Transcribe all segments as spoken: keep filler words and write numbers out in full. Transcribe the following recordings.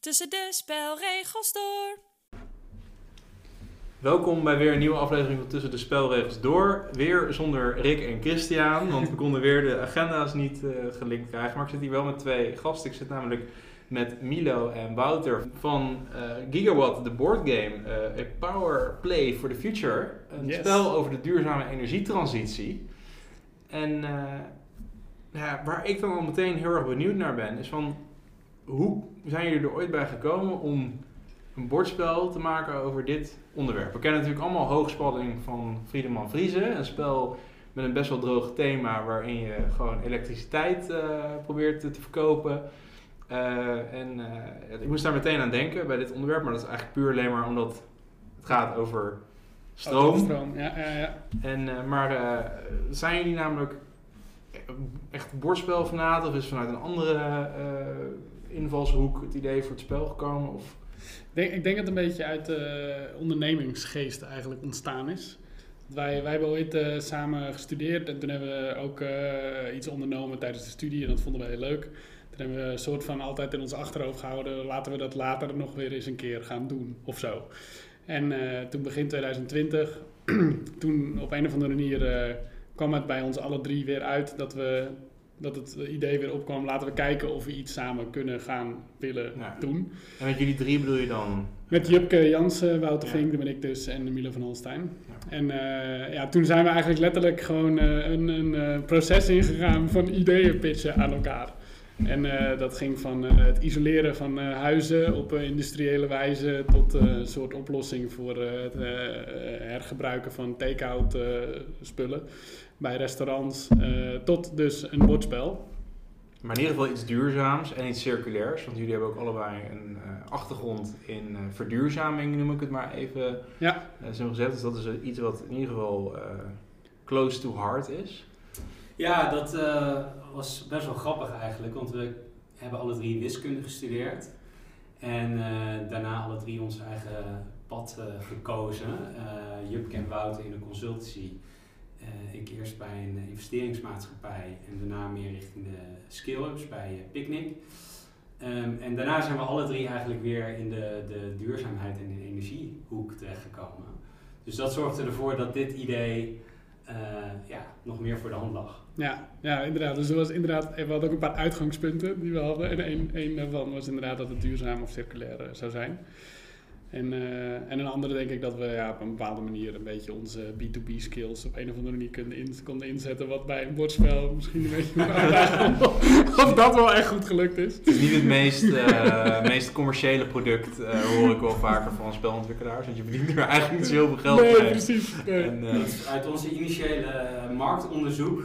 tussen de spelregels door. Welkom bij weer een nieuwe aflevering van Tussen de Spelregels Door. Weer zonder Rick en Christian, want we konden weer de agenda's niet uh, gelinkt krijgen. Maar ik zit hier wel met twee gasten. Ik zit namelijk met Milo en Wouter van uh, Gigawatt, de boardgame. Uh, A Power Play for the Future. Een yes. spel over de duurzame energietransitie. En uh, ja, waar ik dan al meteen heel erg benieuwd naar ben, is van hoe zijn jullie er ooit bij gekomen om een bordspel te maken over dit onderwerp? We kennen natuurlijk allemaal Hoogspanning van Friedemann Friese. Een spel met een best wel droog thema waarin je gewoon elektriciteit uh, probeert te, te verkopen. Uh, en uh, ik moest daar meteen aan denken bij dit onderwerp, maar dat is eigenlijk puur alleen maar omdat het gaat over stroom. Over stroom, ja, ja, ja. En, uh, maar uh, zijn jullie namelijk echt bordspelfanaten of is vanuit een andere uh, invalshoek het idee voor het spel gekomen? Of? Ik denk, ik denk dat het een beetje uit de uh, ondernemingsgeest eigenlijk ontstaan is. Wij, wij hebben ooit uh, samen gestudeerd en toen hebben we ook uh, iets ondernomen tijdens de studie en dat vonden we heel leuk. Toen hebben we een soort van altijd in ons achterhoofd gehouden, laten we dat later nog weer eens een keer gaan doen of zo. En uh, toen begin twintig twintig, toen op een of andere manier uh, kwam het bij ons alle drie weer uit dat we... dat het idee weer opkwam, laten we kijken of we iets samen kunnen gaan willen ja. doen. En met jullie drie bedoel je dan? Met Jupke Jansen, Wouter ja. Vink, dat ben ik dus, en Milo van Holstein. Ja. En uh, ja, toen zijn we eigenlijk letterlijk gewoon uh, een, een uh, proces ingegaan van ideeën pitchen aan elkaar. En uh, dat ging van uh, het isoleren van uh, huizen op uh, industriële wijze tot uh, een soort oplossing voor uh, het uh, hergebruiken van take-out uh, spullen bij restaurants, uh, tot dus een bordspel. Maar in ieder geval iets duurzaams en iets circulairs, want jullie hebben ook allebei een uh, achtergrond in uh, verduurzaming, noem ik het maar even ja. uh, zo gezegd. Dus dat is uh, iets wat in ieder geval uh, close to heart is. Ja, dat uh, was best wel grappig eigenlijk, want we hebben alle drie wiskunde gestudeerd. En uh, daarna alle drie ons eigen pad uh, gekozen. Uh, Jupke en Wouter in de consultancy. Uh, ik eerst bij een investeringsmaatschappij en daarna meer richting de scale-ups bij uh, Picnic. Um, en daarna zijn we alle drie eigenlijk weer in de, de duurzaamheid en de energiehoek terechtgekomen. Dus dat zorgde ervoor dat dit idee uh, ja, nog meer voor de hand lag. Ja, ja, inderdaad. Dus er was inderdaad, we hadden ook een paar uitgangspunten die we hadden. En een, een daarvan was inderdaad dat het duurzaam of circulair uh, zou zijn. En, uh, en een andere denk ik dat we ja, op een bepaalde manier een beetje onze B to B skills op een of andere manier konden, in, konden inzetten. Wat bij een bordspel misschien een beetje moet uitdagen. Of dat wel echt goed gelukt is. Het is niet het meest, uh, meest commerciële product, uh, hoor ik wel vaker van spelontwikkelaars. Want je verdient er eigenlijk niet zo heel veel geld nee, mee. Precies, nee, en, uh, precies. Uit onze initiële marktonderzoek.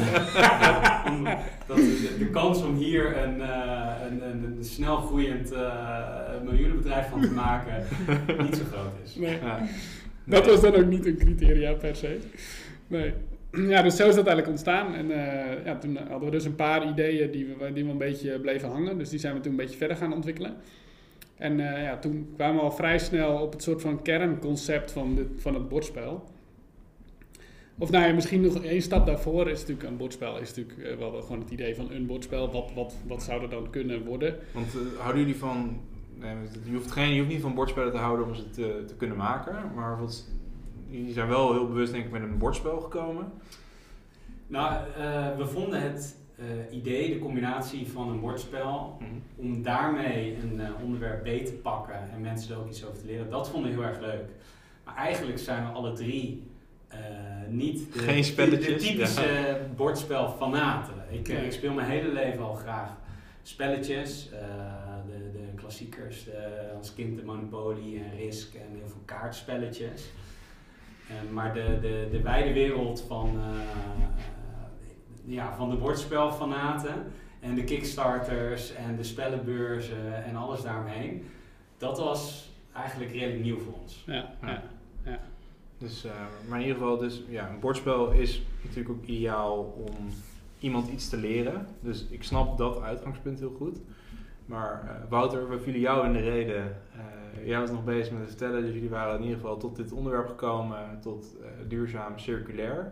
dat de, de kans om hier een, uh, een, een, een snel groeiend uh, miljoenenbedrijf van te maken niet zo groot is. Nee. Ja. Dat was dan ook niet een criteria per se. Nee. Ja, dus zo is dat eigenlijk ontstaan. En uh, ja, toen hadden we dus een paar ideeën die we, die we een beetje bleven hangen. Dus die zijn we toen een beetje verder gaan ontwikkelen. En uh, ja, toen kwamen we al vrij snel op het soort van kernconcept van, dit, van het bordspel. Of nou ja, misschien nog één stap daarvoor is natuurlijk een bordspel. Is natuurlijk uh, wel gewoon het idee van een bordspel. Wat, wat, wat zou er dan kunnen worden? Want uh, houden jullie van... Nee, je, hoeft geen, je hoeft niet van bordspellen te houden om ze te, te kunnen maken. Maar wat, jullie zijn wel heel bewust denk ik met een bordspel gekomen. Nou, uh, we vonden het uh, idee, de combinatie van een bordspel... Mm-hmm. om daarmee een uh, onderwerp beet te pakken en mensen er ook iets over te leren. Dat vonden we heel erg leuk. Maar eigenlijk zijn we alle drie... Uh, niet de, Geen spelletjes, de typische ja. bordspelfanaten. Ik, uh, ik speel mijn hele leven al graag spelletjes. Uh, de, de klassiekers, uh, als kind de Monopoly en Risk en heel veel kaartspelletjes. Uh, maar de, de, de wijde wereld van, uh, uh, ja, van de bordspelfanaten en de Kickstarters en de spellenbeurzen en alles daaromheen. Dat was eigenlijk redelijk nieuw voor ons. Ja, ja, ja. Dus, uh, maar in ieder geval, dus, ja, een bordspel is natuurlijk ook ideaal om iemand iets te leren. Dus ik snap dat uitgangspunt heel goed. Maar uh, Wouter, we vielen jou in de reden. Uh, jij was nog bezig met het vertellen, dus jullie waren in ieder geval tot dit onderwerp gekomen, tot uh, duurzaam, circulair.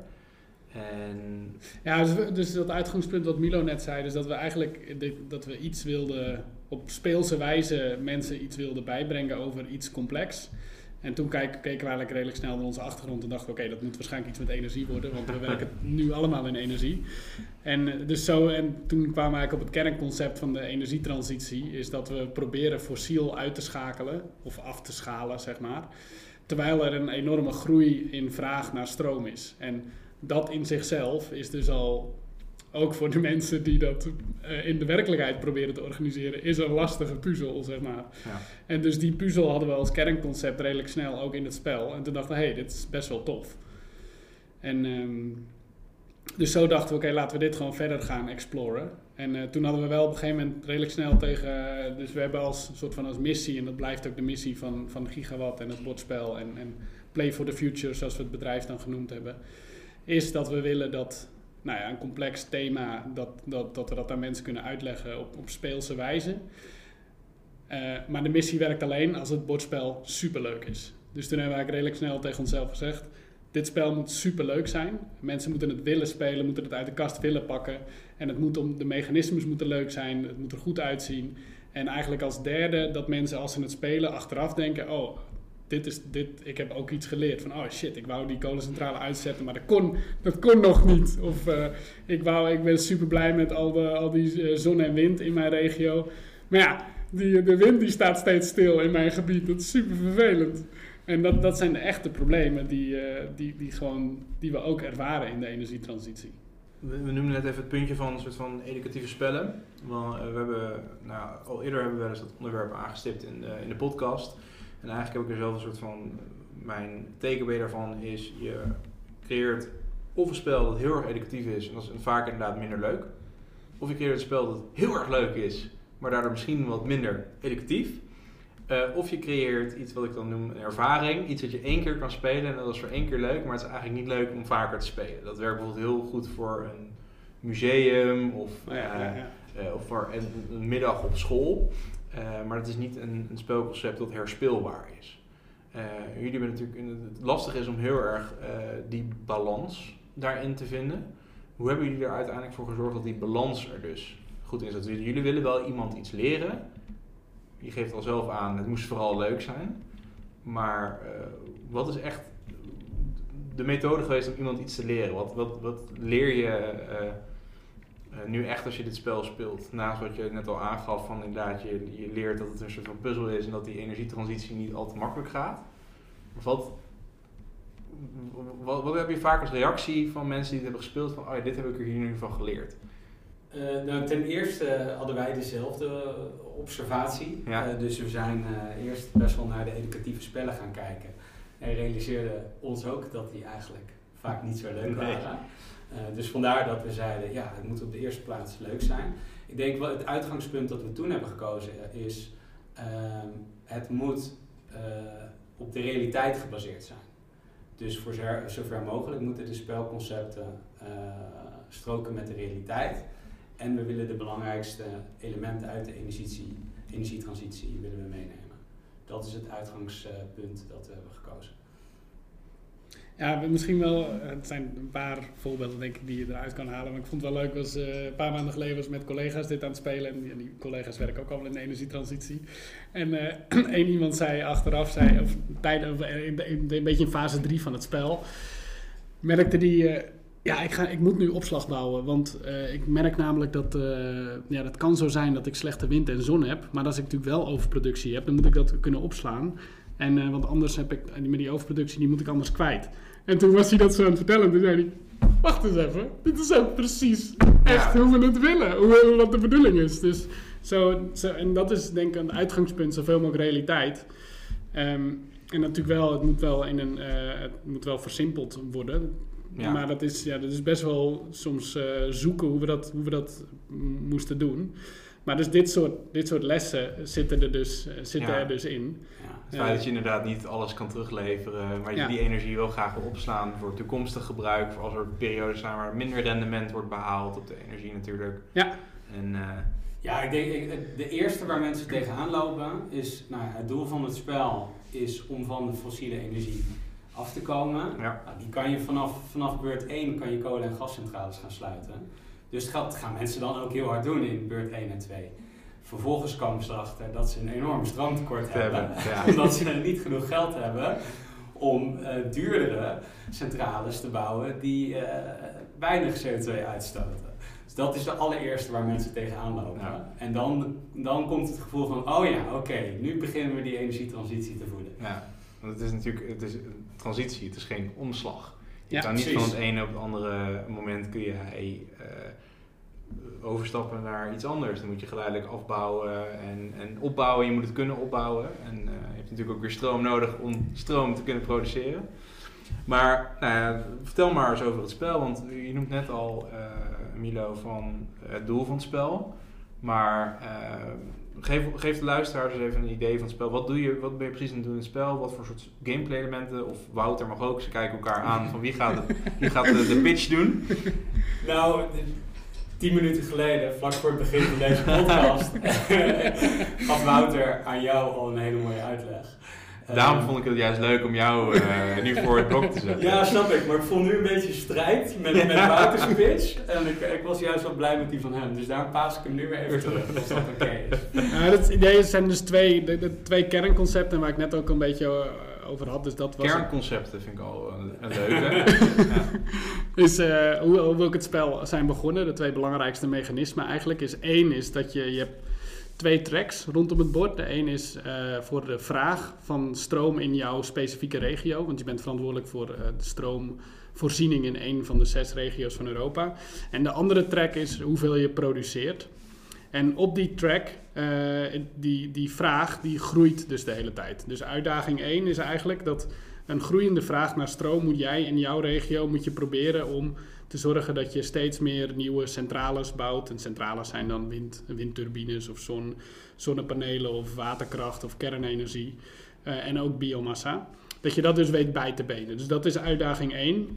En... Ja, dus, dus dat uitgangspunt wat Milo net zei, dus dat we eigenlijk dit, dat we iets wilden op speelse wijze mensen iets wilden bijbrengen over iets complex. En toen keken, keken we eigenlijk redelijk snel naar onze achtergrond en dachten we, oké, okay, dat moet waarschijnlijk iets met energie worden, want we werken nu allemaal in energie. En, dus zo, en toen kwamen we eigenlijk op het kernconcept van de energietransitie, is dat we proberen fossiel uit te schakelen, of af te schalen, zeg maar, terwijl er een enorme groei in vraag naar stroom is. En dat in zichzelf is dus al, ook voor de mensen die dat uh, in de werkelijkheid proberen te organiseren, is een lastige puzzel, zeg maar. Ja. En dus die puzzel hadden we als kernconcept redelijk snel ook in het spel. En toen dachten we, hé, hey, dit is best wel tof. En um, dus zo dachten we, oké, okay, laten we dit gewoon verder gaan exploren. En uh, toen hadden we wel op een gegeven moment redelijk snel tegen, uh, dus we hebben als soort van als missie, en dat blijft ook de missie van, van Gigawatt en het bordspel en, en Play for the Future, zoals we het bedrijf dan genoemd hebben, is dat we willen dat, nou ja, een complex thema, dat, dat, dat we dat aan mensen kunnen uitleggen op, op speelse wijze. Uh, maar de missie werkt alleen als het bordspel superleuk is. Dus toen hebben we eigenlijk redelijk snel tegen onszelf gezegd, dit spel moet superleuk zijn. Mensen moeten het willen spelen, moeten het uit de kast willen pakken. En het moet om, de mechanismes moeten leuk zijn, het moet er goed uitzien. En eigenlijk als derde dat mensen als ze het spelen achteraf denken, oh, dit is, dit, ik heb ook iets geleerd. Van, oh shit, ik wou die kolencentrale uitzetten, maar dat kon, dat kon nog niet. Of uh, ik, wou, ik ben super blij met al, de, al die uh, zon en wind in mijn regio. Maar ja, die, de wind die staat steeds stil in mijn gebied. Dat is super vervelend. En dat, dat zijn de echte problemen die, uh, die, die, gewoon, die we ook ervaren in de energietransitie. We, we noemen net even het puntje van een soort van educatieve spellen. Want, uh, we hebben, nou, al eerder hebben we wel eens dat onderwerp aangestipt in de, in de podcast. En eigenlijk heb ik er zelf een soort van, mijn takeaway daarvan is, je creëert of een spel dat heel erg educatief is en dat is vaak inderdaad minder leuk. Of je creëert een spel dat heel erg leuk is, maar daardoor misschien wat minder educatief. Uh, of je creëert iets wat ik dan noem een ervaring, iets dat je één keer kan spelen en dat is voor één keer leuk, maar het is eigenlijk niet leuk om vaker te spelen. Dat werkt bijvoorbeeld heel goed voor een museum of, uh, ja, ja, ja. Uh, of voor een, een middag op school. Uh, maar het is niet een, een spelconcept dat herspeelbaar is. Uh, jullie hebben natuurlijk, het lastig is om heel erg uh, die balans daarin te vinden. Hoe hebben jullie er uiteindelijk voor gezorgd dat die balans er dus goed in zit? Dus jullie willen wel iemand iets leren. Je geeft al zelf aan, het moest vooral leuk zijn. Maar uh, wat is echt de methode geweest om iemand iets te leren? Wat, wat, wat leer je uh, uh, nu echt als je dit spel speelt? Naast wat je net al aangaf, van inderdaad, je, je leert dat het een soort van puzzel is en dat die energietransitie niet al te makkelijk gaat. Wat, wat, wat heb je vaak als reactie van mensen die het hebben gespeeld? Van, oh ja, dit heb ik er hier nu van geleerd. Uh, nou, ten eerste hadden wij dezelfde observatie. Ja. Uh, dus we zijn uh, eerst best wel naar de educatieve spellen gaan kijken. En realiseerden ons ook dat die eigenlijk vaak niet zo leuk waren. Nee. Uh, dus vandaar dat we zeiden, ja, het moet op de eerste plaats leuk zijn. Ik denk wel het uitgangspunt dat we toen hebben gekozen is, uh, het moet uh, op de realiteit gebaseerd zijn. Dus voor zover mogelijk moeten de spelconcepten uh, stroken met de realiteit. En we willen de belangrijkste elementen uit de energie, energietransitie willen we meenemen. Dat is het uitgangspunt dat we hebben gekozen. Ja, misschien wel, het zijn een paar voorbeelden denk ik die je eruit kan halen. Maar ik vond het wel leuk, was, uh, een paar maanden geleden was met collega's dit aan het spelen. En die, en die collega's werken ook allemaal in de energietransitie. En uh, één iemand zei achteraf, zei, of tijdens, in, in, een beetje in fase drie van het spel, merkte die... Uh, Ja, ik, ga, ik moet nu opslag bouwen, want uh, ik merk namelijk dat uh, ja, dat kan zo zijn dat ik slechte wind en zon heb. Maar als ik natuurlijk wel overproductie heb, dan moet ik dat kunnen opslaan. En, uh, want anders heb ik, met die overproductie, die moet ik anders kwijt. En toen was hij dat zo aan het vertellen, toen zei hij, wacht eens even, dit is ook precies echt ja. hoe we het willen, hoe, wat de bedoeling is. Dus zo, zo, en dat is denk ik een uitgangspunt, zoveel mogelijk realiteit. Um, en natuurlijk wel, het moet wel, in een, uh, het moet wel versimpeld worden. Ja. Maar dat is, ja, dat is best wel soms uh, zoeken hoe we dat, hoe we dat m- moesten doen. Maar dus dit soort, dit soort lessen zitten er dus, uh, zitten ja. er dus in. Ja. Het feit uh, dat je inderdaad niet alles kan terugleveren, maar je ja. die energie wel graag wil opslaan voor toekomstig gebruik, voor als er periodes zijn waar minder rendement wordt behaald op de energie natuurlijk. Ja. En, uh, ja, ik denk ik, de eerste waar mensen tegenaan lopen is, nou, het doel van het spel is om van de fossiele energie af te komen. Ja. Nou, die kan je vanaf, vanaf beurt één kan je kolen- en gascentrales gaan sluiten. Dus dat gaan mensen dan ook heel hard doen in beurt één en twee. Vervolgens kwamen ze erachter dat ze een enorm stroomtekort hebben. hebben ja. Omdat ze niet genoeg geld hebben om uh, duurdere centrales te bouwen die uh, weinig C O twee uitstoten. Dus dat is de allereerste waar mensen tegenaan lopen. Ja. En dan, dan komt het gevoel van, oh ja, oké, okay, nu beginnen we die energietransitie te voeden. Ja, want het is natuurlijk het is een transitie, het is geen omslag. Je ja, kan niet precies. van het ene op het andere moment kun je hey, uh, overstappen naar iets anders. Dan moet je geleidelijk afbouwen en, en opbouwen. Je moet het kunnen opbouwen. En uh, je hebt natuurlijk ook weer stroom nodig om stroom te kunnen produceren. Maar nou ja, vertel maar eens over het spel. Want je noemt net al, uh, Milo, van het doel van het spel. Maar uh, geef, geef de luisteraars eens even een idee van het spel. Wat, doe je, wat ben je precies aan het doen in het spel? Wat voor soort gameplay elementen? Of Wouter mag ook. Ze kijken elkaar aan van wie gaat, het, wie gaat de, de pitch doen. Nou... Tien minuten geleden, vlak voor het begin van deze podcast, gaf Wouter aan jou al een hele mooie uitleg. Daarom um, vond ik het juist leuk om jou uh, nu voor het blok te zetten. Ja, snap ik. Maar ik voel nu een beetje strijd met, met Wouter's pitch. En ik, ik was juist wel blij met die van hem. Dus daarom paas ik hem nu weer even terug, als dat oké okay is. Uh, het idee zijn dus twee, de, de twee kernconcepten waar ik net ook een beetje uh, over had. Dus dat was Kernconcepten vind ik al een, een leuke. Ja. Dus uh, hoe, hoe wil ik het spel zijn begonnen? De twee belangrijkste mechanismen eigenlijk is één is dat je, je hebt twee tracks rondom het bord. De een is uh, voor de vraag van stroom in jouw specifieke regio. Want je bent verantwoordelijk voor uh, de stroomvoorziening in een van de zes regio's van Europa. En de andere track is hoeveel je produceert. En op die track, uh, die, die vraag, die groeit dus de hele tijd. Dus uitdaging één is eigenlijk dat een groeiende vraag naar stroom moet jij in jouw regio moet je proberen om te zorgen dat je steeds meer nieuwe centrales bouwt. En centrales zijn dan wind, windturbines of zon, zonnepanelen of waterkracht of kernenergie. Uh, en ook biomassa. Dat je dat dus weet bij te benen. Dus dat is uitdaging één.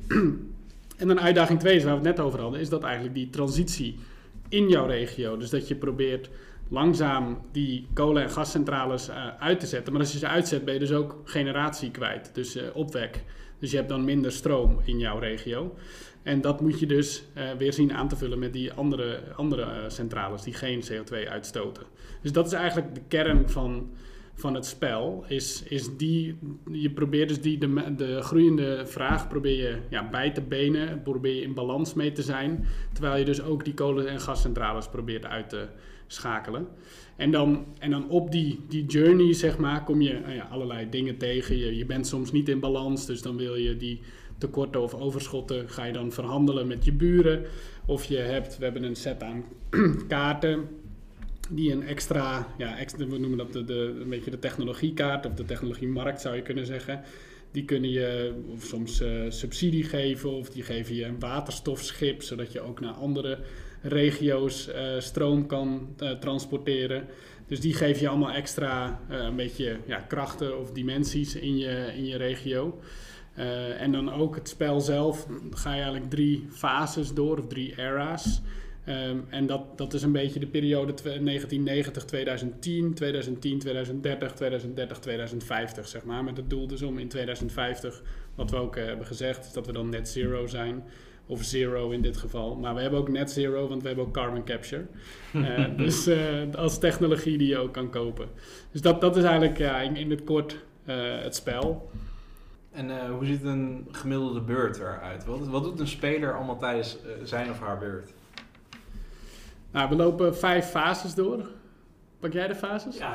En dan uitdaging twee is waar we het net over hadden, is dat eigenlijk die transitie in jouw regio. Dus dat je probeert langzaam die kolen- en gascentrales uh, uit te zetten. Maar als je ze uitzet, ben je dus ook generatie kwijt. Dus uh, opwek. Dus je hebt dan minder stroom in jouw regio. En dat moet je dus uh, weer zien aan te vullen met die andere, andere uh, centrales die geen C O twee uitstoten. Dus dat is eigenlijk de kern van, van het spel. Is, is die, je probeert dus die, de, de groeiende vraag probeer je, ja, bij te benen. Probeer je in balans mee te zijn. Terwijl je dus ook die kolen- en gascentrales probeert uit te schakelen. En dan, en dan op die, die journey, zeg maar, kom je nou ja, allerlei dingen tegen. Je, je bent soms niet in balans, dus dan wil je die tekorten of overschotten, ga je dan verhandelen met je buren. Of je hebt, we hebben een set aan kaarten die een extra, ja, extra, we noemen dat de, de, een beetje de technologiekaart of de technologiemarkt zou je kunnen zeggen. Die kunnen je of soms uh, subsidie geven of die geven je een waterstofschip, zodat je ook naar andere regio's uh, stroom kan uh, transporteren. Dus die geven je allemaal extra uh, een beetje ja, krachten of dimensies in je, in je regio. Uh, en dan ook het spel zelf, ga je eigenlijk drie fases door, of drie era's. Um, en dat, dat is een beetje de periode negentien negentig, tweeduizend tien, tweeduizend tien, tweeduizend dertig, tweeduizend dertig, tweeduizend vijftig, zeg maar. Met het doel dus om in tweeduizend vijftig, wat we ook uh, hebben gezegd, is dat we dan net zero zijn. Of zero in dit geval. Maar we hebben ook net zero, want we hebben ook carbon capture. Uh, dus uh, als technologie die je ook kan kopen. Dus dat, dat is eigenlijk ja, in, in het kort uh, het spel. En uh, hoe ziet een gemiddelde beurt eruit? Wat, wat doet een speler allemaal tijdens uh, zijn of haar beurt? Nou, we lopen vijf fases door. Pak jij de fases? Ja,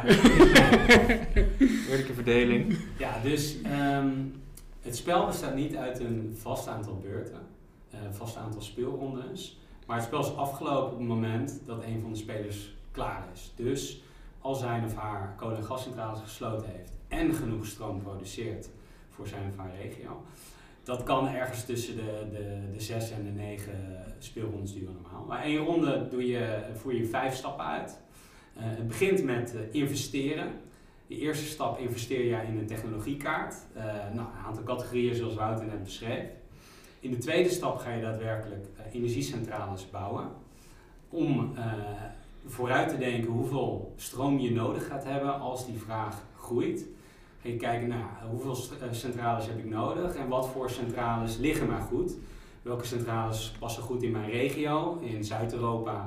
Eerlijke verdeling. ja dus um, het spel bestaat niet uit een vast aantal beurten, een uh, vast aantal speelrondes. Maar het spel is afgelopen op het moment dat een van de spelers klaar is. Dus als zijn of haar kolen- en gascentrales gesloten heeft en genoeg stroom produceert voor zijn of haar regio. Dat kan ergens tussen de, de, de zes en de negen speelrondes duren normaal. Maar één ronde doe je, voer je vijf stappen uit. Uh, het begint met uh, investeren. De eerste stap investeer je in een technologiekaart. Uh, nou, een aantal categorieën zoals Wouter net beschreef. In de tweede stap ga je daadwerkelijk uh, energiecentrales bouwen. Om uh, vooruit te denken hoeveel stroom je nodig gaat hebben als die vraag groeit. Ga je kijken naar nou, hoeveel centrales heb ik nodig en wat voor centrales liggen mij goed. Welke centrales passen goed in mijn regio? In Zuid-Europa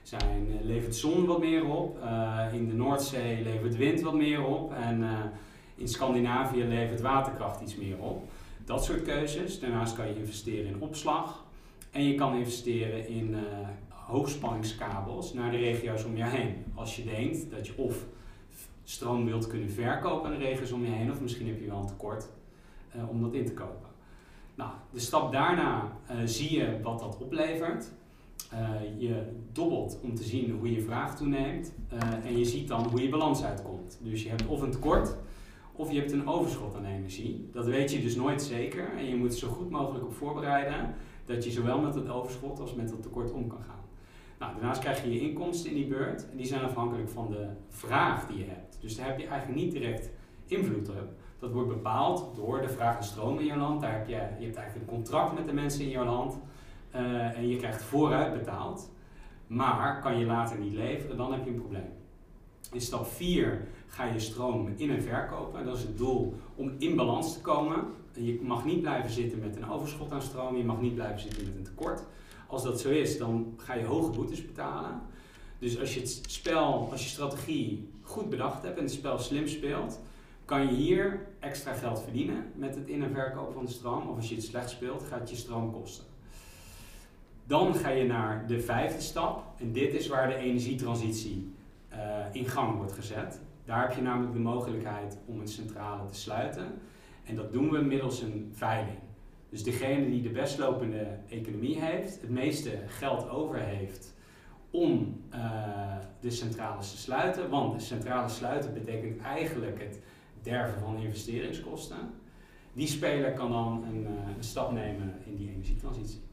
zijn, uh, levert zon wat meer op. Uh, in de Noordzee levert wind wat meer op. En uh, in Scandinavië levert waterkracht iets meer op. Dat soort keuzes. Daarnaast kan je investeren in opslag. En je kan investeren in uh, hoogspanningskabels naar de regio's om je heen. Als je denkt dat je of stroom wilt kunnen verkopen aan de regio's om je heen, of misschien heb je wel een tekort uh, om dat in te kopen. Nou, de stap daarna uh, zie je wat dat oplevert. Uh, je dobbelt om te zien hoe je vraag toeneemt uh, en je ziet dan hoe je balans uitkomt. Dus je hebt of een tekort of je hebt een overschot aan energie. Dat weet je dus nooit zeker en je moet er zo goed mogelijk op voorbereiden dat je zowel met het overschot als met het tekort om kan gaan. Nou, daarnaast krijg je je inkomsten in die beurt en die zijn afhankelijk van de vraag die je hebt. Dus daar heb je eigenlijk niet direct invloed op. Dat wordt bepaald door de vraag naar stroom in je land. Daar heb je, je hebt eigenlijk een contract met de mensen in je land uh, en je krijgt vooruit betaald. Maar kan je later niet leveren, dan heb je een probleem. In stap vier ga je stroom in en verkopen. Dat is het doel om in balans te komen. Je mag niet blijven zitten met een overschot aan stroom, je mag niet blijven zitten met een tekort. Als dat zo is, dan ga je hoge boetes betalen. Dus als je het spel, als je strategie goed bedacht hebt en het spel slim speelt, kan je hier extra geld verdienen met het in- en verkopen van de stroom. Of als je het slecht speelt, gaat het je stroom kosten. Dan ga je naar de vijfde stap. En dit is waar de energietransitie uh, in gang wordt gezet. Daar heb je namelijk de mogelijkheid om een centrale te sluiten. En dat doen we middels een veiling. Dus degene die de best lopende economie heeft, het meeste geld over heeft om uh, de centrales te sluiten. Want de centrale sluiten betekent eigenlijk het derven van investeringskosten. Die speler kan dan een, uh, een stap nemen in die energietransitie.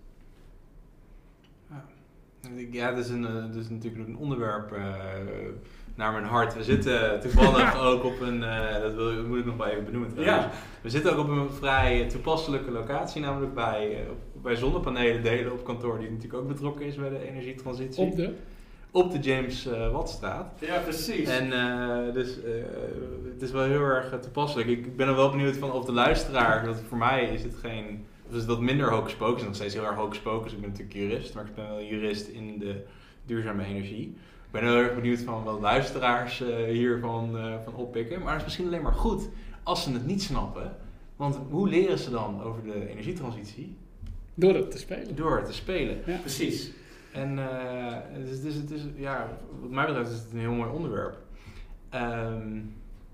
Ja, dat is, een, dat is natuurlijk een onderwerp uh, naar mijn hart. We zitten toevallig ook op een, uh, dat, wil, dat moet ik nog wel even benoemen trouwens. Ja. We zitten ook op een vrij toepasselijke locatie, namelijk bij, uh, bij zonnepanelen delen op kantoor, die natuurlijk ook betrokken is bij de energietransitie. Op de? Op de James uh, Wattstraat. Ja, precies. En uh, dus uh, het is wel heel erg uh, toepasselijk. Ik ben er wel benieuwd van of de luisteraar, dat voor mij is het geen... Dus dat minder hocus pocus, nog steeds heel erg hocus pocus. Ik ben natuurlijk jurist, maar ik ben wel jurist in de duurzame energie. Ik ben heel erg benieuwd van wat luisteraars uh, hiervan uh, van oppikken. Maar het is misschien alleen maar goed als ze het niet snappen. Want hoe leren ze dan over de energietransitie? Door het te spelen. Door het te spelen. Ja. Precies. En uh, dus, dus het is, ja, wat mij betreft is het een heel mooi onderwerp. Um,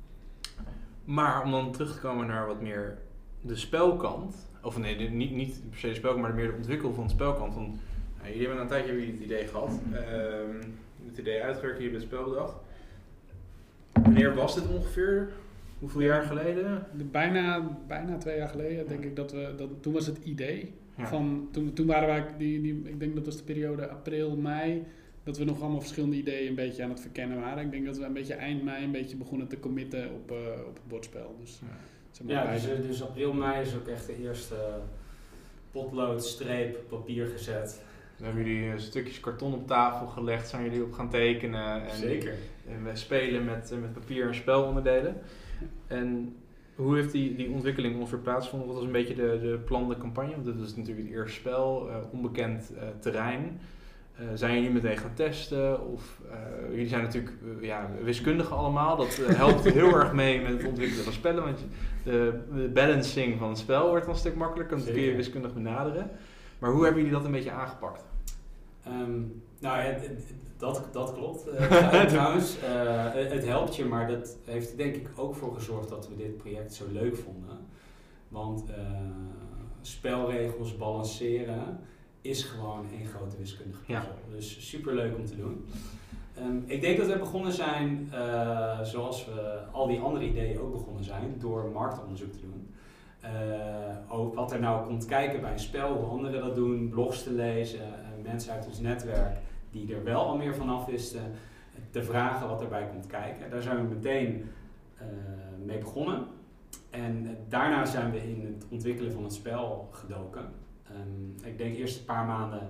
maar om dan terug te komen naar wat meer de spelkant. Of nee, niet, niet per se de spelkant, maar meer de ontwikkeling van de spelkant. Want, nou, jullie hebben een tijdje hebben jullie het idee gehad. Um, het idee uitgewerkt, jullie hebben het spel bedacht. Wanneer was dit ongeveer? Hoeveel jaar geleden? De, bijna, bijna twee jaar geleden denk ik dat we, dat, toen was het idee. Ja. Van, toen, toen waren wij, die, die, ik denk dat was de periode april, mei, dat we nog allemaal verschillende ideeën een beetje aan het verkennen waren. Ik denk dat we een beetje eind mei een beetje begonnen te committen op, uh, op het bordspel. Dus, Ja. zeg maar Ja, bij dus, de- dus april, mei is ook echt de eerste potlood, streep, papier gezet. Dan hebben jullie uh, stukjes karton op tafel gelegd, zijn jullie op gaan tekenen. En, Zeker. En we spelen met, uh, met papier en spelonderdelen. En hoe heeft die, die ontwikkeling ongeveer plaatsgevonden? Wat was een beetje de, de plan, de campagne? Want dit is natuurlijk het eerste spel, uh, onbekend uh, terrein. Uh, zijn jullie meteen gaan testen? Of, uh, jullie zijn natuurlijk uh, ja, wiskundigen allemaal. Dat uh, helpt heel erg mee met het ontwikkelen van spellen. Want de, de balancing van het spel wordt dan een stuk makkelijker. Want dat kun je wiskundig benaderen. Maar hoe hebben jullie dat een beetje aangepakt? Um, nou ja, d- d- dat, dat klopt uh, trouwens. Uh, het helpt je, maar dat heeft er denk ik ook voor gezorgd dat we dit project zo leuk vonden. Want uh, spelregels balanceren is gewoon één grote wiskundige puzzel. Ja. Dus super leuk om te doen. Um, ik denk dat we begonnen zijn, uh, zoals we al die andere ideeën ook begonnen zijn, door marktonderzoek te doen. Uh, ook wat er nou komt kijken bij een spel, hoe anderen dat doen, blogs te lezen, uh, mensen uit ons netwerk die er wel al meer van af wisten, te vragen wat erbij komt kijken. Daar zijn we meteen uh, mee begonnen. En uh, daarna zijn we in het ontwikkelen van het spel gedoken. Um, ik denk eerst een paar maanden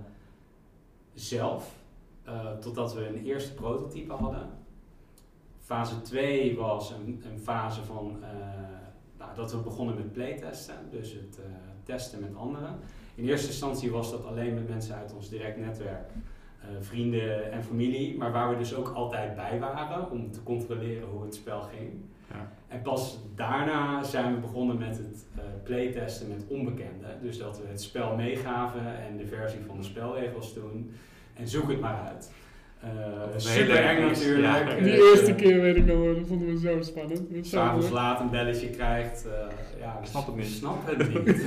zelf, uh, totdat we een eerste prototype hadden. Fase twee was een, een fase van uh, nou, dat we begonnen met playtesten, dus het uh, testen met anderen. In eerste instantie was dat alleen met mensen uit ons direct netwerk. uh, vrienden en familie, maar waar we dus ook altijd bij waren om te controleren hoe het spel ging. Ja. En pas daarna zijn we begonnen met het uh, playtesten met onbekenden. Dus dat we het spel meegaven en de versie van de spelregels doen. En zoek het maar uit. Uh, super eng natuurlijk. Ja. Die eerste keer weet ik nog, dat vonden we zo spannend. S'avonds laat een belletje krijgt. Uh, ja, ik snap het niet. Snap het niet.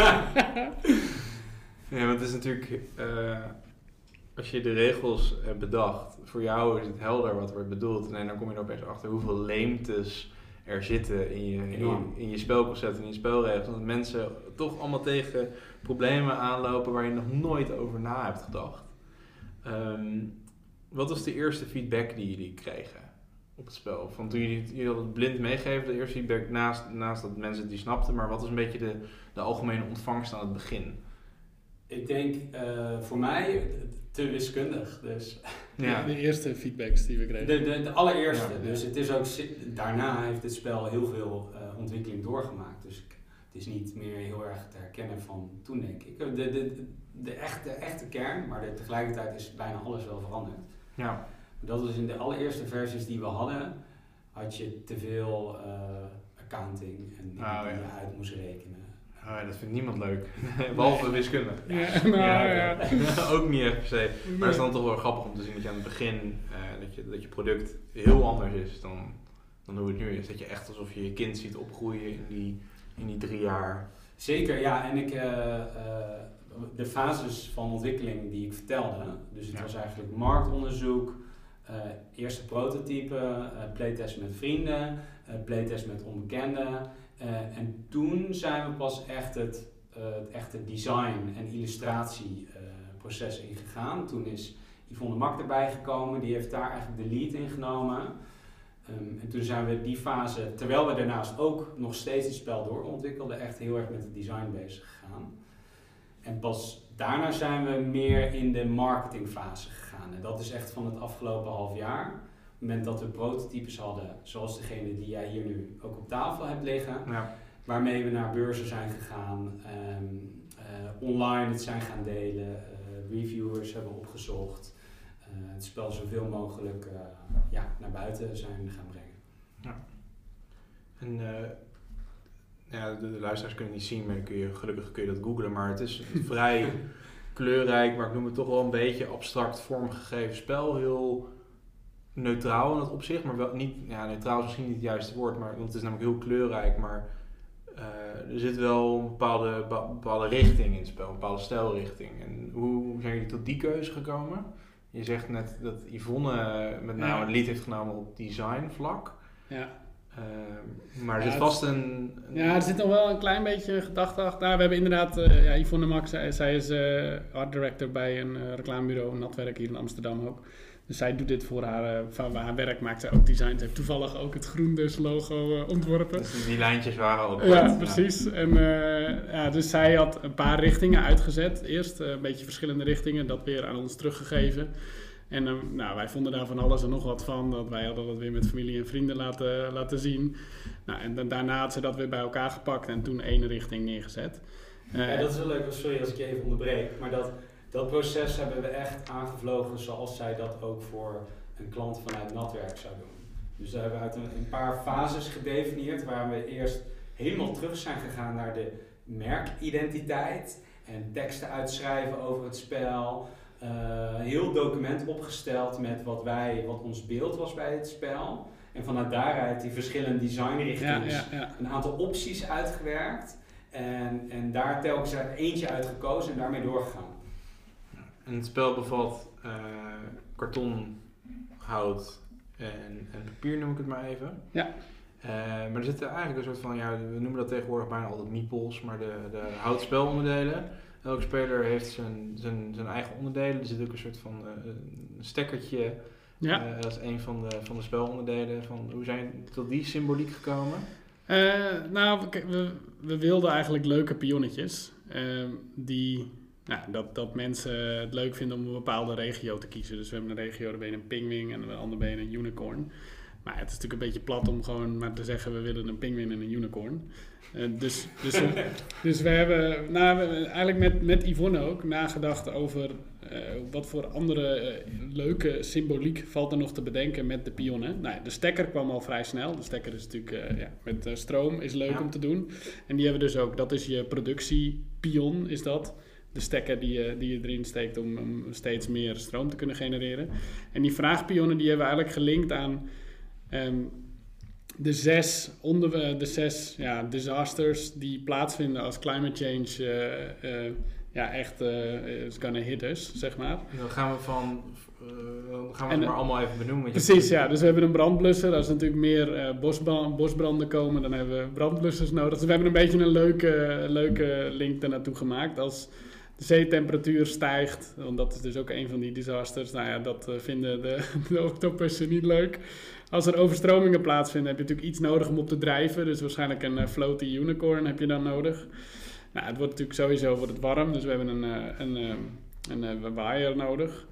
Ja, want het is natuurlijk, uh, als je de regels hebt bedacht, voor jou is het helder wat wordt bedoeld. En dan kom je er opeens achter hoeveel leemtes er zitten in je, in je, in je spelconcept en in je spelregels. Dat mensen toch allemaal tegen problemen aanlopen waar je nog nooit over na hebt gedacht. Um, wat was de eerste feedback die jullie kregen op het spel? Van toen jullie, jullie hadden het blind meegegeven, de eerste feedback naast, naast dat mensen het die snapten, maar wat was een beetje de, de algemene ontvangst aan het begin? Ik denk uh, voor mij te wiskundig. Dus. Ja, de eerste feedbacks die we kregen. De, de, de allereerste. Ja, dus het is ook, daarna heeft het spel heel veel uh, ontwikkeling doorgemaakt. Dus ik, het is niet meer heel erg te herkennen van toen, denk ik. De, de, de, de, echte, de echte kern, maar de, tegelijkertijd is bijna alles wel veranderd. Ja. Dat was in de allereerste versies die we hadden, had je te veel uh, accounting en dingen oh, die ja. je uit moest rekenen. Oh, dat vindt niemand leuk. Behalve wiskunde. Ja, nou, ja, ja, ja. Ook niet echt per se. Maar het is dan toch wel grappig om te zien dat je aan het begin, uh, dat, je, dat je product heel anders is dan, dan hoe het nu is. Dat je echt alsof je je kind ziet opgroeien in die, in die drie jaar. Zeker, ja. En ik, uh, uh, de fases van ontwikkeling die ik vertelde, dus het ja. was eigenlijk marktonderzoek, uh, eerste prototype, uh, playtest met vrienden, uh, playtest met onbekenden. Uh, en toen zijn we pas echt het, uh, het echte design- en illustratieproces uh, ingegaan. Toen is Yvonne Mak erbij gekomen, die heeft daar eigenlijk de lead in genomen. Um, en toen zijn we die fase, terwijl we daarnaast ook nog steeds het spel doorontwikkelden, echt heel erg met het design bezig gegaan. En pas daarna zijn we meer in de marketingfase gegaan. En dat is echt van het afgelopen half jaar. Op het moment dat we prototypes hadden, zoals degene die jij hier nu ook op tafel hebt liggen, Ja. waarmee we naar beurzen zijn gegaan, um, uh, online het zijn gaan delen, uh, reviewers hebben opgezocht, uh, het spel zoveel mogelijk uh, ja, naar buiten zijn gaan brengen. Ja. En uh, ja, de, de luisteraars kunnen het niet zien, maar kun je, gelukkig kun je dat googlen, maar het is een vrij kleurrijk, maar ik noem het toch wel een beetje abstract vormgegeven spel, heel neutraal in dat opzicht, maar wel niet, ja, neutraal is misschien niet het juiste woord, maar, want het is namelijk heel kleurrijk, maar uh, er zit wel een bepaalde, bepaalde richting in het spel, een bepaalde stijlrichting. En hoe zijn jullie tot die keuze gekomen? Je zegt net dat Yvonne met name Ja. het lead heeft genomen op design vlak. Ja. Uh, maar er Ja, zit vast een, een... Ja, er zit nog wel een klein beetje gedachte achter. Nou, we hebben inderdaad, uh, ja, Yvonne Mak, zij, zij is uh, art director bij een uh, reclamebureau, Natwerk hier in Amsterdam ook. Dus zij doet dit voor haar, uh, voor haar werk, maakt zij ook designs. Ze heeft toevallig ook het GroenDus logo uh, ontworpen. Dus die, die lijntjes waren ook Ja, goed, precies. En, uh, ja, dus zij had een paar richtingen uitgezet. Eerst uh, een beetje verschillende richtingen, dat weer aan ons teruggegeven. En uh, nou, wij vonden daar van alles en nog wat van. Dat wij hadden dat weer met familie en vrienden laten, laten zien. Nou, en dan, daarna had ze dat weer bij elkaar gepakt en toen één richting neergezet. Uh, Ja, dat is wel leuk. Sorry als ik je even onderbreek, maar dat, dat proces hebben we echt aangevlogen zoals zij dat ook voor een klant vanuit Natwerk zou doen. Dus daar hebben we uit een, een paar fases gedefinieerd waar we eerst helemaal terug zijn gegaan naar de merkidentiteit en teksten uitschrijven over het spel. Uh, een heel document opgesteld met wat wij, wat ons beeld was bij het spel. En vanuit daaruit die verschillende designrichtingen, ja, ja, ja. een aantal opties uitgewerkt. En, en daar telkens eentje uit gekozen en daarmee doorgegaan. En het spel bevat uh, karton, hout en, en papier, noem ik het maar even. Ja. Uh, maar er zitten eigenlijk een soort van, ja, we noemen dat tegenwoordig bijna altijd meeples, maar de, de houtspelonderdelen. Elke speler heeft zijn, zijn, zijn eigen onderdelen. Er zit ook een soort van uh, een stekkertje. Ja. Uh, dat is een van de, van de spelonderdelen. Van, hoe zijn jullie tot die symboliek gekomen? Uh, nou, we, we, we wilden eigenlijk leuke pionnetjes. Uh, die, nou, dat, dat mensen het leuk vinden om een bepaalde regio te kiezen. Dus we hebben een regio, daar ben je een pingwing en aan de andere ben je een unicorn. Maar het is natuurlijk een beetje plat om gewoon maar te zeggen we willen een pinguïn en een unicorn. Uh, dus, dus, uh, dus we hebben, nou, we hebben eigenlijk met, met Yvonne ook nagedacht over uh, wat voor andere uh, leuke symboliek valt er nog te bedenken met de pionnen. Nou, de stekker kwam al vrij snel. De stekker is natuurlijk uh, ja, met uh, stroom is leuk ja. om te doen. En die hebben we dus ook, dat is je productiepion is dat. De stekker die je, die je erin steekt om, om steeds meer stroom te kunnen genereren. En die vraagpionnen die hebben we eigenlijk gelinkt aan um, de zes, onder, de zes ja, disasters die plaatsvinden als climate change uh, uh, ja, echt uh, is gonna hit us, zeg maar. En dan gaan we van, uh, dan gaan we en, het maar allemaal even benoemen. Precies, ja. Dus we hebben een brandblusser. Als er natuurlijk meer uh, bosbrand, bosbranden komen, dan hebben we brandblussers nodig. Dus we hebben een beetje een leuke, leuke link daarnaartoe gemaakt. Als de zeetemperatuur stijgt, want dat is dus ook een van die disasters. Nou ja, dat uh, vinden de, de octopussen niet leuk. Als er overstromingen plaatsvinden, heb je natuurlijk iets nodig om op te drijven. Dus waarschijnlijk een uh, floaty unicorn heb je dan nodig. Nou, het wordt natuurlijk sowieso wordt het warm, dus we hebben een, uh, een, uh, een, een uh, waaier nodig.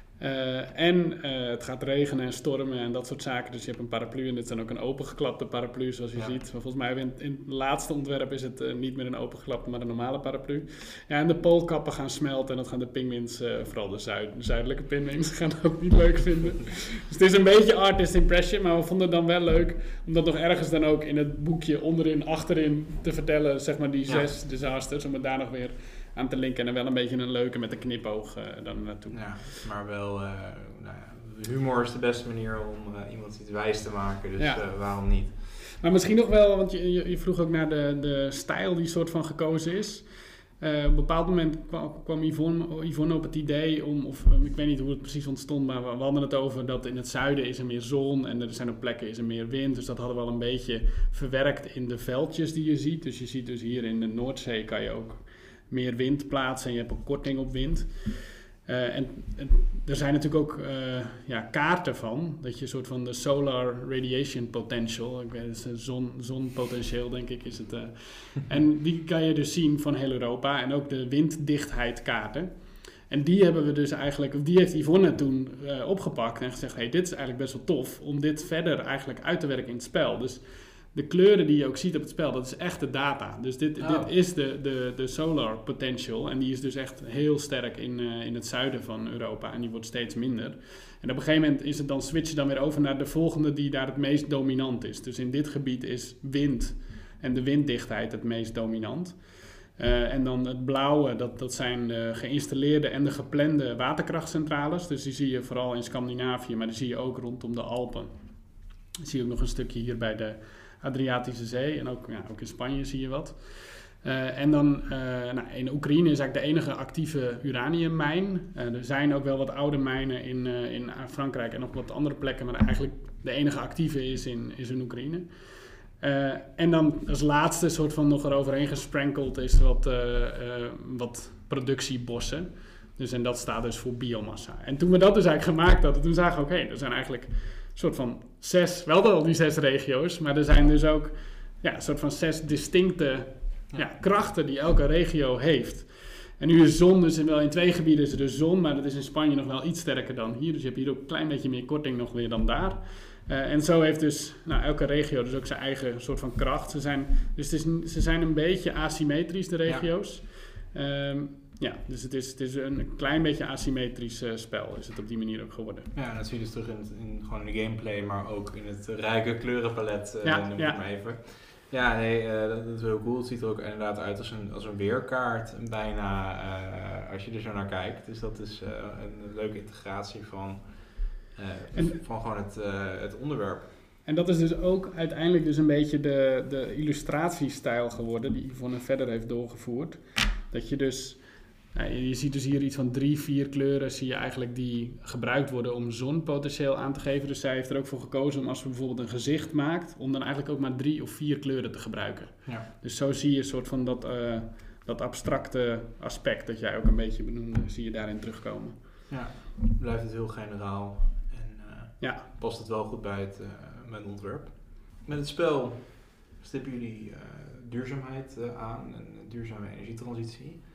Uh, en uh, het gaat regenen en stormen en dat soort zaken. Dus je hebt een paraplu en dit zijn ook een opengeklapte paraplu zoals je ja. ziet. Maar volgens mij in, in het laatste ontwerp is het uh, niet meer een opengeklapte, maar een normale paraplu. Ja, en de poolkappen gaan smelten en dat gaan de pinguïns, uh, vooral de zuid, zuidelijke pinguïns, gaan dat ook niet leuk vinden. Dus het is een beetje artist impression, maar we vonden het dan wel leuk om dat nog ergens dan ook in het boekje onderin, achterin te vertellen, zeg maar die ja. zes disasters, om het daar nog weer aan te linken. En wel een beetje een leuke met een knipoog uh, dan naartoe. Ja, maar wel, uh, nou ja, humor is de beste manier om uh, iemand iets wijs te maken, dus ja. uh, waarom niet? Maar misschien nog wel, want je, je, je vroeg ook naar de, de stijl die soort van gekozen is. Uh, op een bepaald moment kwam, kwam Yvonne, Yvonne op het idee om, of um, ik weet niet hoe het precies ontstond, maar we, we hadden het over dat in het zuiden is er meer zon en er zijn ook plekken is er meer wind. Dus dat hadden we al een beetje verwerkt in de veldjes die je ziet. Dus je ziet dus hier in de Noordzee kan je ook meer wind plaatsen en je hebt ook korting op wind. Uh, en, en er zijn natuurlijk ook uh, ja, kaarten van, dat je een soort van de solar radiation potential, ik weet het, is zon, zonpotentieel denk ik is het. Uh, en die kan je dus zien van heel Europa en ook de winddichtheid kaarten. En die hebben we dus eigenlijk, of die heeft Yvonne toen uh, opgepakt en gezegd, hey, dit is eigenlijk best wel tof om dit verder eigenlijk uit te werken in het spel. Dus de kleuren die je ook ziet op het spel, dat is echt de data. Dus dit, oh. dit is de, de, de solar potential. En die is dus echt heel sterk in, uh, in het zuiden van Europa. En die wordt steeds minder. En op een gegeven moment is het dan, switch je dan weer over naar de volgende die daar het meest dominant is. Dus in dit gebied is wind en de winddichtheid het meest dominant. Uh, en dan het blauwe, dat, dat zijn de geïnstalleerde en de geplande waterkrachtcentrales. Dus die zie je vooral in Scandinavië, maar die zie je ook rondom de Alpen. Die zie je ook nog een stukje hier bij de Adriatische Zee en ook, ja, ook in Spanje zie je wat. Uh, en dan uh, nou, in Oekraïne is eigenlijk de enige actieve uraniummijn. Uh, er zijn ook wel wat oude mijnen in, uh, in Frankrijk en nog wat andere plekken, maar eigenlijk de enige actieve is in, is in Oekraïne. Uh, en dan als laatste soort van nog eroverheen gesprenkeld is wat, uh, uh, wat productiebossen. Dus, en dat staat dus voor biomassa. En toen we dat dus eigenlijk gemaakt hadden, toen zagen we oké, okay, er zijn eigenlijk soort van zes, wel al die zes regio's, maar er zijn dus ook ja, een soort van zes distincte ja, ja, krachten die elke regio heeft. En nu is zon, dus in, wel in twee gebieden is er dus zon, maar dat is in Spanje nog wel iets sterker dan hier. Dus je hebt hier ook een klein beetje meer korting nog weer dan daar. Uh, en zo heeft dus nou, elke regio dus ook zijn eigen soort van kracht. Ze zijn, dus het is, ze zijn een beetje asymmetrisch, de regio's. Ja. Um, Ja, dus het is, het is een klein beetje asymmetrisch uh, spel, is het op die manier ook geworden. Ja, en dat zie je dus terug in, het, in, gewoon in de gameplay, maar ook in het rijke kleurenpalet, uh, ja, noem ja. ik maar even. Ja, nee, uh, dat, dat is heel cool. Het ziet er ook inderdaad uit als een, als een weerkaart, bijna, uh, als je er zo naar kijkt. Dus dat is uh, een leuke integratie van, uh, en, van gewoon het, uh, het onderwerp. En dat is dus ook uiteindelijk dus een beetje de, de illustratiestijl geworden, die Yvonne verder heeft doorgevoerd. Dat je dus... Ja, je ziet dus hier iets van drie, vier kleuren zie je eigenlijk die gebruikt worden om zonpotentieel aan te geven. Dus zij heeft er ook voor gekozen om als we bijvoorbeeld een gezicht maakt, om dan eigenlijk ook maar drie of vier kleuren te gebruiken. Ja. Dus zo zie je een soort van dat, uh, dat abstracte aspect dat jij ook een beetje benoemde, zie je daarin terugkomen. Ja, blijft het heel generaal en uh, ja. past het wel goed bij het, uh, bij het ontwerp. Met het spel stippen jullie uh, duurzaamheid uh, aan en duurzame energietransitie.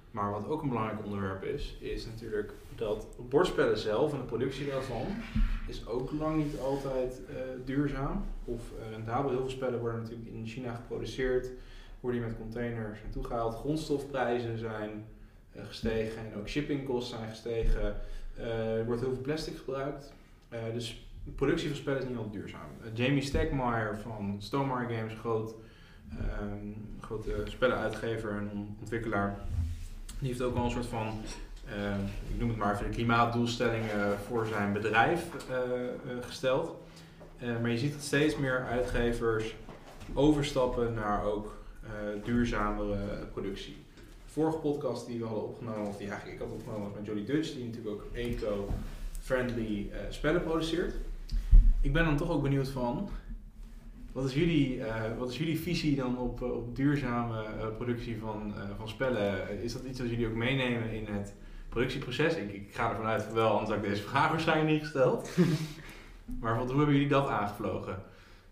Maar wat ook een belangrijk onderwerp is, is natuurlijk dat bordspellen zelf en de productie daarvan is ook lang niet altijd uh, duurzaam of uh, rendabel. Heel veel spellen worden natuurlijk in China geproduceerd, worden hier met containers naartoe gehaald. Grondstofprijzen zijn uh, gestegen en ook shippingkosten zijn gestegen. Uh, er wordt heel veel plastic gebruikt. Uh, dus de productie van spellen is niet altijd duurzaam. Uh, Jamie Stegmaier van Stonemaier Games, groot, um, grote spellenuitgever en ontwikkelaar, die heeft ook wel een soort van, uh, ik noem het maar even, de klimaatdoelstellingen voor zijn bedrijf uh, uh, gesteld. Uh, maar je ziet dat steeds meer uitgevers overstappen naar ook uh, duurzamere productie. De vorige podcast die we hadden opgenomen, of die eigenlijk ik had opgenomen, was met Jolly Dutch, die natuurlijk ook eco-friendly uh, spellen produceert. Ik ben dan toch ook benieuwd van, wat is jullie, uh, wat is jullie visie dan op, uh, op duurzame uh, productie van, uh, van spellen? Is dat iets wat jullie ook meenemen in het productieproces? Ik, ik ga ervan uit van wel, anders had ik deze vraag waarschijnlijk niet gesteld. Maar wat, hoe hebben jullie dat aangevlogen?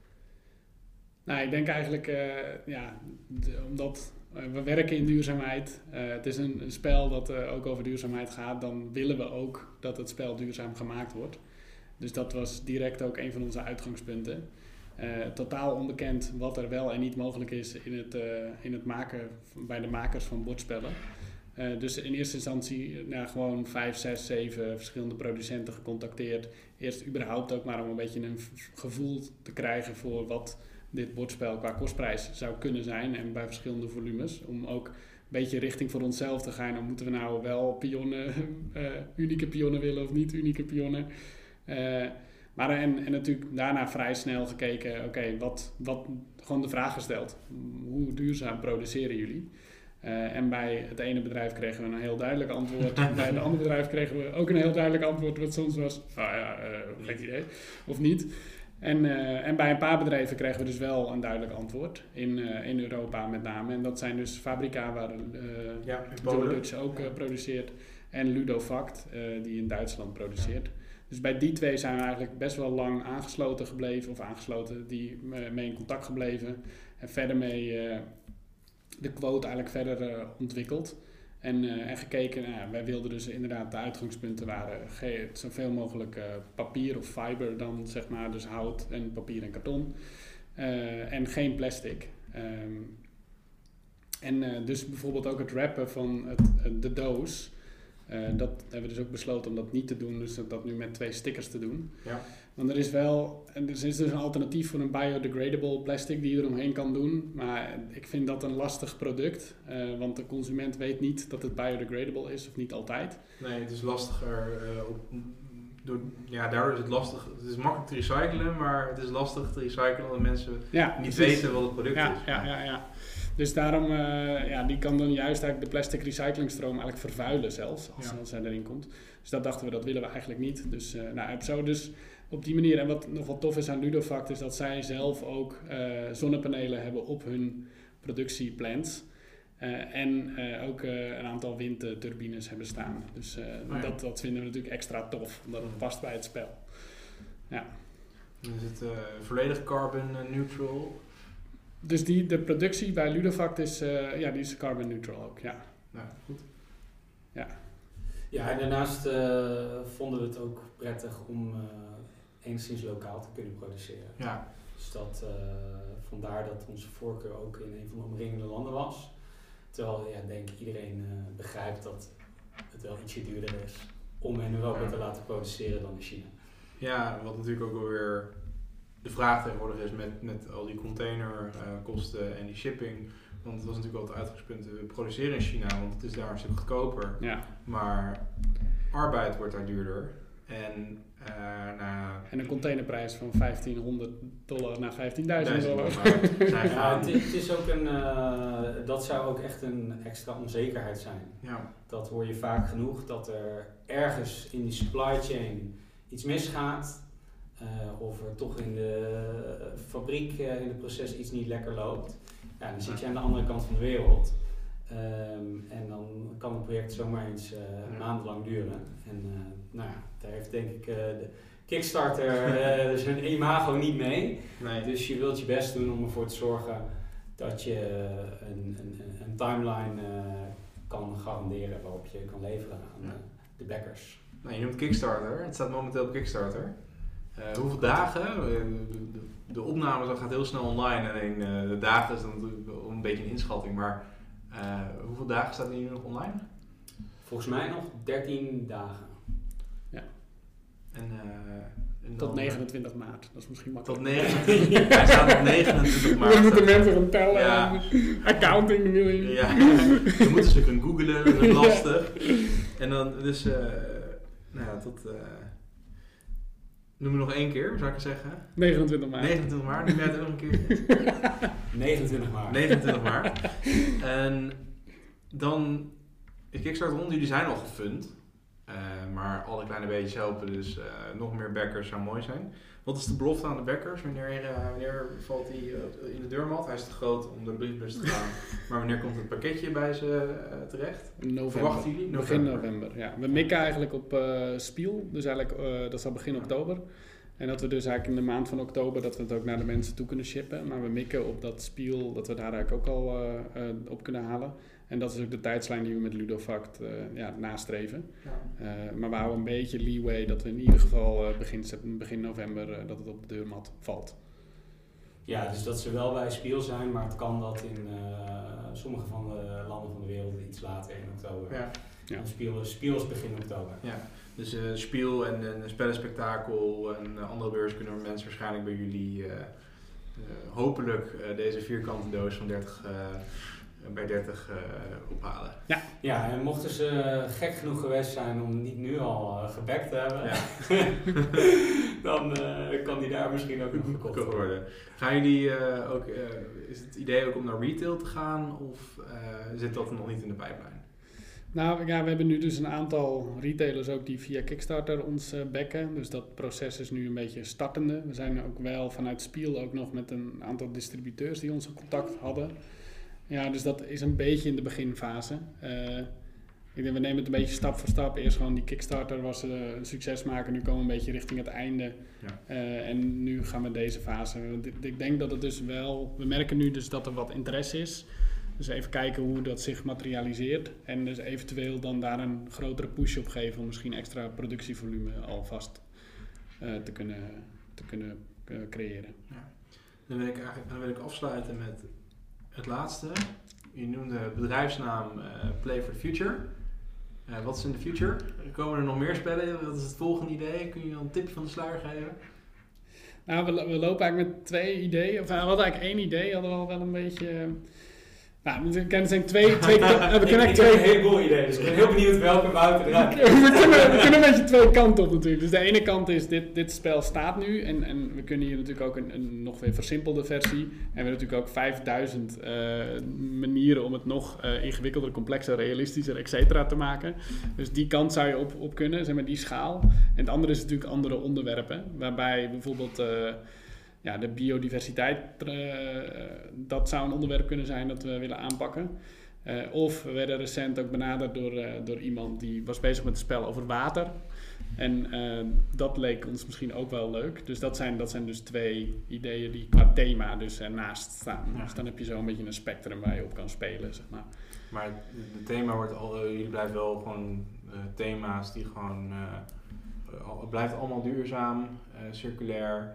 Nou, ik denk eigenlijk, uh, ja, de, omdat uh, we werken in duurzaamheid. Uh, het is een, een spel dat uh, ook over duurzaamheid gaat. Dan willen we ook dat het spel duurzaam gemaakt wordt. Dus dat was direct ook een van onze uitgangspunten. Uh, totaal onbekend wat er wel en niet mogelijk is in het, uh, in het maken, bij de makers van bordspellen. Uh, dus in eerste instantie nou, gewoon vijf, zes, zeven verschillende producenten gecontacteerd. Eerst überhaupt ook maar om een beetje een gevoel te krijgen voor wat dit bordspel qua kostprijs zou kunnen zijn en bij verschillende volumes. Om ook een beetje richting voor onszelf te gaan. Dan moeten we nou wel pionnen, uh, unieke pionnen willen of niet unieke pionnen. Uh, maar en, en natuurlijk daarna vrij snel gekeken, oké, okay, wat, wat, gewoon de vraag gesteld. Hoe duurzaam produceren jullie? Uh, en bij het ene bedrijf kregen we een heel duidelijk antwoord. Bij het andere bedrijf kregen we ook een heel duidelijk antwoord, wat soms was, nou ja, uh, geen idee, of niet. En, uh, en bij een paar bedrijven kregen we dus wel een duidelijk antwoord, in, uh, in Europa met name. En dat zijn dus Fabrica, waar uh, ja, Jolly Dutch ook uh, produceert, en Ludofact, uh, die in Duitsland produceert. Ja. Dus bij die twee zijn we eigenlijk best wel lang aangesloten gebleven, of aangesloten, die uh, mee in contact gebleven. En verder mee uh, de quote eigenlijk verder uh, ontwikkeld. En, uh, en gekeken, nou ja, wij wilden dus inderdaad, de uitgangspunten waren ge- zoveel mogelijk uh, papier of fiber dan, zeg maar, dus hout en papier en karton. Uh, en geen plastic. Um, en uh, dus bijvoorbeeld ook het wrappen van het, uh, de doos. Uh, dat hebben we dus ook besloten om dat niet te doen, dus dat nu met twee stickers te doen. Ja. Want er is wel, er is dus een alternatief voor een biodegradable plastic die je eromheen kan doen, maar ik vind dat een lastig product, uh, want de consument weet niet dat het biodegradable is, of niet altijd. Nee, het is lastiger, uh, op, door, ja, daardoor is het lastig, het is makkelijk te recyclen, maar het is lastig te recyclen omdat mensen ja, niet precies. weten wat het product ja, is. Ja, ja, ja. Dus daarom, uh, ja, die kan dan juist eigenlijk de plastic recyclingstroom eigenlijk vervuilen zelfs, als, ja. als hij erin komt. Dus dat dachten we, dat willen we eigenlijk niet. Dus, uh, nou, zo dus op die manier, en wat nog wat tof is aan Ludofact, is dat zij zelf ook uh, zonnepanelen hebben op hun productieplants. Uh, en uh, ook uh, een aantal windturbines hebben staan. Dus uh, oh ja. dat, dat vinden we natuurlijk extra tof, omdat het past bij het spel. Ja. Is het uh, volledig carbon neutral? Dus die, de productie bij Ludofact is, uh, ja, die is carbon neutral ook, ja. Ja, goed. Ja, ja en daarnaast uh, vonden we het ook prettig om uh, enigszins lokaal te kunnen produceren. Ja. Dus dat, uh, vandaar dat onze voorkeur ook in een van de omringende landen was. Terwijl, ja, denk ik, iedereen uh, begrijpt dat het wel ietsje duurder is om in Europa ja. te laten produceren dan in China. Ja, wat natuurlijk ook wel weer de vraag tegenwoordig is met, met al die containerkosten uh, en die shipping. Want het was natuurlijk altijd uitgangspunt, we produceren in China, want het is daar een stuk goedkoper. Ja. Maar arbeid wordt daar duurder. En, uh, nou, en een containerprijs van vijftienhonderd dollar naar vijftienduizend dollar. Ja, het, het is ook een, uh, dat zou ook echt een extra onzekerheid zijn. Ja. Dat hoor je vaak genoeg, dat er ergens in die supply chain iets misgaat. Uh, of er toch in de fabriek, uh, in het proces iets niet lekker loopt. Ja, dan zit je aan de andere kant van de wereld. Um, en dan kan het project zomaar eens uh, ja. maandenlang duren. En uh, nou ja, daar heeft denk ik uh, de Kickstarter uh, zijn imago niet mee. Nee. Dus je wilt je best doen om ervoor te zorgen dat je uh, een, een, een timeline uh, kan garanderen, waarop je kan leveren aan Ja. uh, de backers. Nou, je noemt Kickstarter. Het staat momenteel op Kickstarter. Uh, hoeveel dagen? Uh, de, de, de opname dat gaat heel snel online. Alleen uh, de dagen is dan natuurlijk een beetje een inschatting. Maar uh, hoeveel dagen staat die nu nog online? Volgens mij nog dertien dagen. Ja. En, uh, en Tot dan, negenentwintig maart. Dat is misschien makkelijk. Tot negenentwintig Hij staat op negenentwintig maart. Dan moeten mensen gaan tellen. Ja. Accounting wil je. Ja, dan moeten ze kunnen googlen, dat is lastig. En dan, dus, uh, nou ja, tot, uh, noem me nog één keer, zou ik zeggen. negenentwintig maart. negenentwintig maart, noem jij het ook nog een keer? negenentwintig maart. negenentwintig maart. En dan, de Kickstarter-ronde, jullie zijn al gefund. Uh, maar alle kleine beetjes helpen, dus uh, nog meer backers zou mooi zijn. Wat is de belofte aan de backers? Wanneer, uh, wanneer valt hij uh, in de deurmat? Hij is te groot om door de brievenbus te gaan. Maar wanneer komt het pakketje bij ze uh, terecht? November. Verwachten jullie? November. Begin november, ja. We mikken eigenlijk op uh, Spiel, dus eigenlijk uh, dat zal begin oktober. En dat we dus eigenlijk in de maand van oktober dat we het ook naar de mensen toe kunnen shippen. Maar we mikken op dat Spiel, dat we daar eigenlijk ook al uh, uh, op kunnen halen. En dat is ook de tijdslijn die we met Ludofact uh, ja, nastreven. Ja. Uh, maar we houden een beetje leeway dat we in ieder geval uh, begin, begin november uh, dat het op de deurmat valt. Ja, dus dat ze wel bij Spiel zijn, maar het kan dat in uh, sommige van de landen van de wereld iets later in oktober. Ja. Ja. Spiel, Spiel is begin oktober. Ja. Dus uh, Spiel en een spellenspectakel en uh, andere beurs kunnen mensen waarschijnlijk bij jullie uh, uh, hopelijk uh, deze vierkante doos van dertig uh, bij dertig uh, ophalen. Ja. Ja, en mochten ze gek genoeg geweest zijn om niet nu al uh, gebackt te hebben, ja. dan uh, kan die daar misschien ook nog verkocht worden. worden. Gaan jullie uh, ook, uh, is het idee ook om naar retail te gaan of uh, zit dat nog niet in de pijplijn? Nou ja, we hebben nu dus een aantal retailers ook die via Kickstarter ons uh, backen. Dus dat proces is nu een beetje startende. We zijn ook wel vanuit Spiel ook nog met een aantal distributeurs die ons contact hadden. Ja, dus dat is een beetje in de beginfase. Uh, ik denk, we nemen het een beetje stap voor stap. Eerst gewoon die Kickstarter was uh, een succes maken. Nu komen we een beetje richting het einde. Ja. Uh, en nu gaan we deze fase. Ik denk dat het dus wel... We merken nu dus dat er wat interesse is. Dus even kijken hoe dat zich materialiseert. En dus eventueel dan daar een grotere push op geven om misschien extra productievolume alvast uh, te kunnen, te kunnen uh, creëren. Ja. Dan, wil ik eigenlijk, dan wil ik afsluiten met het laatste. Je noemde bedrijfsnaam uh, Play for the Future. Uh, wat is in de future? Komen er nog meer spellen? Wat is het volgende idee? Kun je een tipje van de sluier geven? Nou, we, we lopen eigenlijk met twee ideeën. Of, we hadden eigenlijk één idee, hadden we al wel een beetje... Uh, Nou, er zijn twee... twee we kunnen ik, ik twee... heb een heleboel ideeën, dus ik ben heel benieuwd welke Wouter eruit we, kunnen, we kunnen een beetje twee kanten op natuurlijk. Dus de ene kant is, dit, dit spel staat nu en, en we kunnen hier natuurlijk ook een, een nog weer versimpelde versie. En we hebben natuurlijk ook vijfduizend uh, manieren om het nog uh, ingewikkelder, complexer, realistischer, et cetera te maken. Dus die kant zou je op, op kunnen, zeg maar die schaal. En het andere is natuurlijk andere onderwerpen, waarbij bijvoorbeeld... Uh, Ja, de biodiversiteit, uh, dat zou een onderwerp kunnen zijn dat we willen aanpakken. Uh, of we werden recent ook benaderd door, uh, door iemand die was bezig met een spel over water. En uh, dat leek ons misschien ook wel leuk. Dus dat zijn, dat zijn dus twee ideeën die qua thema dus ernaast staan. Ja. Dus dan heb je zo een beetje een spectrum waar je op kan spelen, zeg maar. Maar het thema wordt al, uh, jullie blijven wel gewoon uh, thema's die gewoon, uh, het blijft allemaal duurzaam, uh, circulair.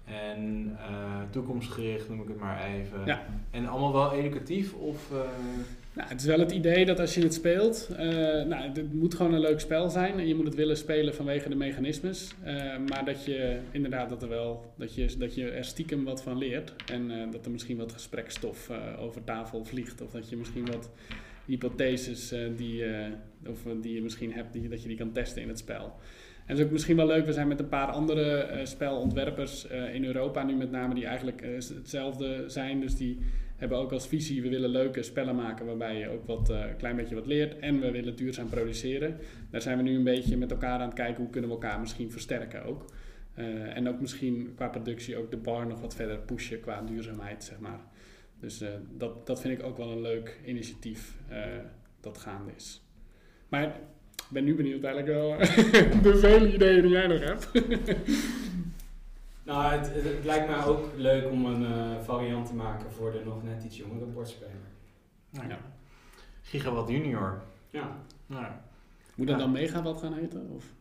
En uh, toekomstgericht noem ik het maar even. Ja. En allemaal wel educatief of... Uh... Nou, het is wel het idee dat als je het speelt... Uh, nou, het moet gewoon een leuk spel zijn. En je moet het willen spelen vanwege de mechanismes. Uh, maar dat je inderdaad dat er wel... Dat je, dat je er stiekem wat van leert. En uh, dat er misschien wat gesprekstof uh, over tafel vliegt. Of dat je misschien wat hypotheses uh, die, uh, of, uh, die je misschien hebt... Die, dat je die kan testen in het spel. En dat is ook misschien wel leuk, we zijn met een paar andere uh, spelontwerpers uh, in Europa nu met name die eigenlijk uh, hetzelfde zijn. Dus die hebben ook als visie, we willen leuke spellen maken waarbij je ook wat uh, klein beetje wat leert. En we willen duurzaam produceren. Daar zijn we nu een beetje met elkaar aan het kijken hoe kunnen we elkaar misschien versterken ook. Uh, en ook misschien qua productie ook de bar nog wat verder pushen qua duurzaamheid, zeg maar. Dus uh, dat, dat vind ik ook wel een leuk initiatief uh, dat gaande is. Maar... Ik ben nu benieuwd eigenlijk wel de vele ideeën die jij nog hebt. Nou, het, het, het lijkt mij ook leuk om een uh, variant te maken voor de nog net iets jongere bordspeler. Nou ja. Gigawatt Junior. Ja. Nou, Moet dat Ja. dan Megawatt gaan heten? Of,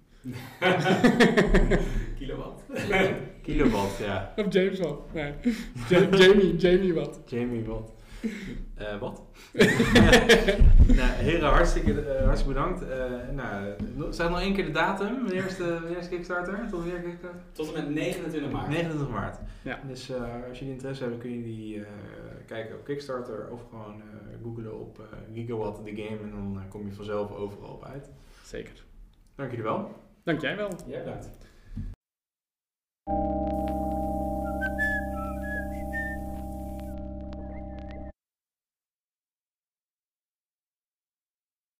Kilowatt. kilowatt, ja. of James Watt? Nee. Ja- Jamie, Jamie Watt. Jamie Watt. Eh, wat? nou, heren, hartstikke, uh, hartstikke bedankt. Uh, nou, zeg nog één keer de datum. Wanneer is de, wanneer is de Kickstarter? Tot wanneer Kickstarter? Tot en met negenentwintig maart. negenentwintig maart. Ja. Dus uh, als jullie interesse hebben, kun je die uh, kijken op Kickstarter of gewoon uh, googlen op uh, Gigawatt the Game en dan uh, kom je vanzelf overal op uit. Zeker. Dank jullie wel. Dank jij wel. Jij bedankt.